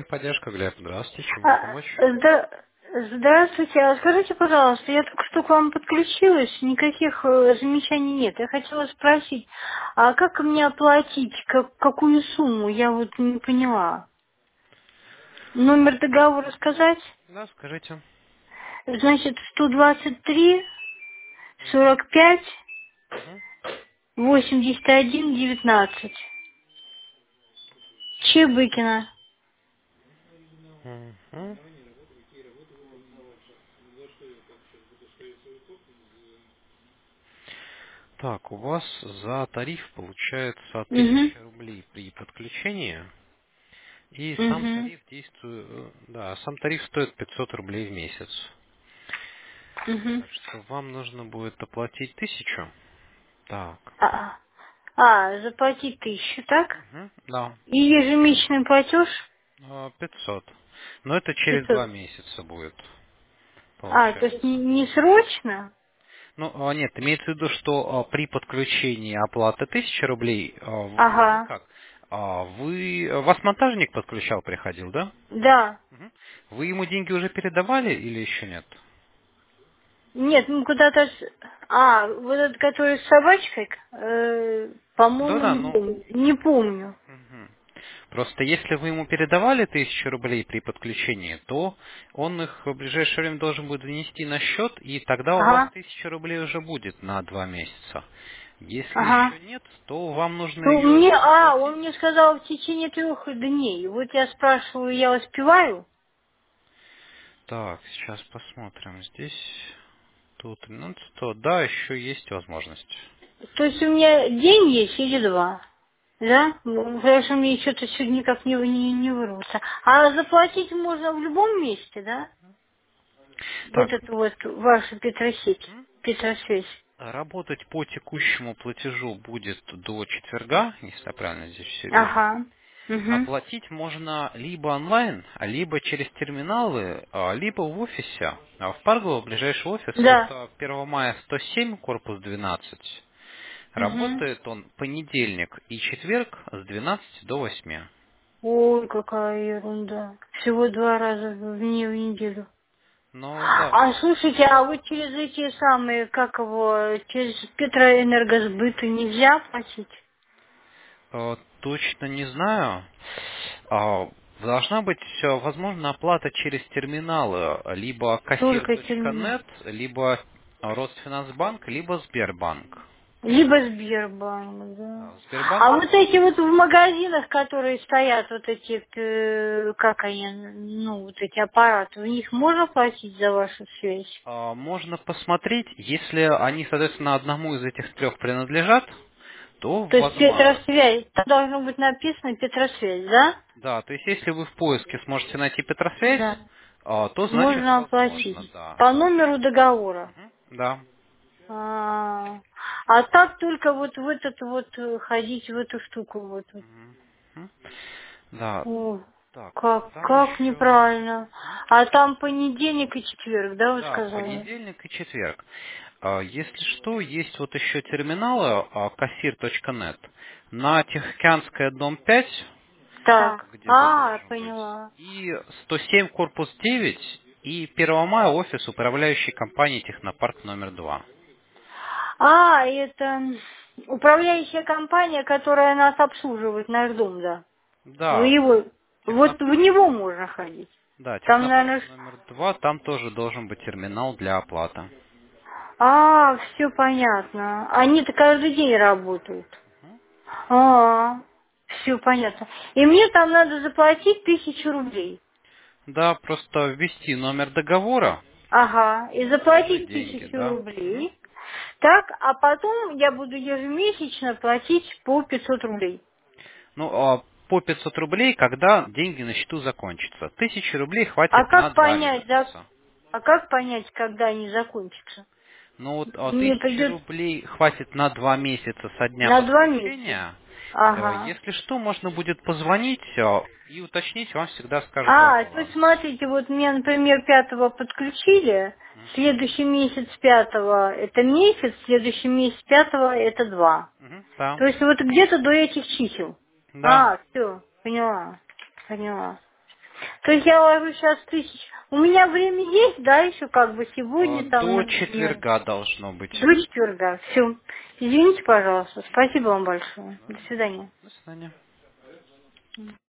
Техподдержка, Глеб. Здравствуйте, чем могу А, помочь? Здравствуйте, а скажите, пожалуйста, я только что к вам подключилась, никаких замечаний нет. Я хотела спросить, а как мне оплатить, какую сумму, я вот не поняла. Номер договора сказать? Да, скажите. Значит, 123 45 Мгм. 81 19. Чебыкина. Мгм. Так, у вас за тариф получается Угу, 1000 рублей при подключении, и сам угу, тариф действует, да, сам тариф стоит 500 рублей в месяц. угу. Так что вам нужно будет оплатить 1000. Так. Заплатить 1000, так? Мгм. Да. И ежемесячный платеж 500. Но это через 500. 2 месяца будет, То есть получается. не срочно? Ну, нет, имеется в виду, что при подключении оплаты 1000 рублей, вы Ага, как? Вас монтажник подключал, приходил, да? да. Мгм. Вы ему деньги уже передавали или еще нет? Нет, ну куда-то... Вот этот, который с собачкой, по-моему, Да-да, не ну, помню. Не помню. мгм. Просто если вы ему передавали 1000 рублей при подключении, то он их в ближайшее время должен будет внести на счет, и тогда у вас Ага, 1000 рублей уже будет на 2 месяца. Если ага. еще нет, то вам нужно Ну, ее он оплатить. мне сказал в течение 3 дней. Вот я спрашиваю, я успеваю? Так, сейчас посмотрим. Здесь тут 13, да, еще есть возможность. То есть у меня день есть или два? Да? Ну, потому что мне что-то сегодня никак не вырваться. А заплатить можно в любом месте, да? Вот Так, это вот ваша Петросеть, м, Петросвязь. работать по текущему платежу будет до четверга, если я правильно здесь все вижу. Ага. Угу. Оплатить можно либо онлайн, либо через терминалы, либо в офисе. В Паргово ближайший офис Да. это 1 мая 107, корпус 12. Угу. Работает он понедельник и четверг с 12 до 8. Ой, какая ерунда. Всего 2 раза в неделю. Ну да, Слушайте, а вот через эти самые, как его, через Петроэнергосбыт нельзя платить? точно не знаю. Должна быть, возможно, оплата через терминалы, либо Только терминал. кассир.нет, либо Росфинансбанк, либо Сбербанк. Либо Сбербанк, да. Сбербанк, А вот эти вот в магазинах, которые стоят, вот эти, как они, ну, вот эти аппараты, в них можно платить за вашу связь? можно посмотреть, если они, соответственно, одному из этих трех принадлежат, то То есть возможно. Петросвязь, там должно быть написано Петросвязь, да? Да, то есть если вы в поиске сможете найти Петросвязь, Да. то значит Можно оплатить возможно, да. по номеру договора. Мгм. Да. А, а так только вот в этот вот ходить в эту штуку вот. Мгм. Да. О, Так, там как еще. неправильно. А там понедельник и четверг, да, вы Да, сказали? понедельник и четверг. Если что, есть вот еще терминалы кассир.нет на Тихоокеанская, дом 5, Так. где-то должен быть, Поняла. и 107, корпус 9, и 1 мая офис управляющей компании Технопарк номер 2. Это управляющая компания, которая нас обслуживает, наш дом, да. В Да, его, вот в Технопарк, него можно ходить. да, Там, Технопарк наверное, номер 2, там тоже должен быть терминал для оплаты. все понятно. Они-то каждый день работают. Все понятно. И мне там надо заплатить 1000 рублей. Да, просто ввести номер договора Ага, и и положить заплатить деньги, 1000 да. Мгм. рублей. Так, а потом я буду ежемесячно платить по 500 рублей. Ну, по 500 рублей, когда деньги на счету закончатся. 1000 рублей А хватит на как 2 понять, да? месяца. А как понять, когда они закончатся? Ну вот Мне 1000 придет рублей хватит на 2 месяца со дня на 2 месяца. подключения. Ага. Если что, можно будет позвонить и уточнить, вам всегда скажут ваш То есть баланс. смотрите, вот мне, например, 5-го подключили, Мгм. следующий месяц 5-го это месяц, следующий месяц 5-го это 2. Мгм. Да. То есть вот где-то до этих чисел. Да. Все, поняла, поняла. То есть я ложу сейчас 1000. У меня время есть, да, еще как бы сегодня там, До например, четверга должно быть. до четверга. Все. Извините, пожалуйста. Спасибо вам большое. До свидания. До свидания.